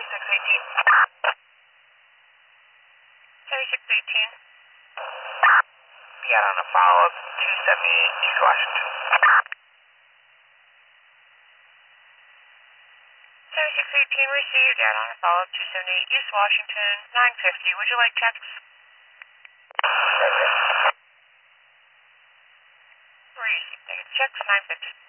7618. 7618. Be out on a follow-up, 278 East Washington. 7618, received. Out on a follow-up, 278 East Washington, 950. Would you like checks? Roger. Received. Checks, 950.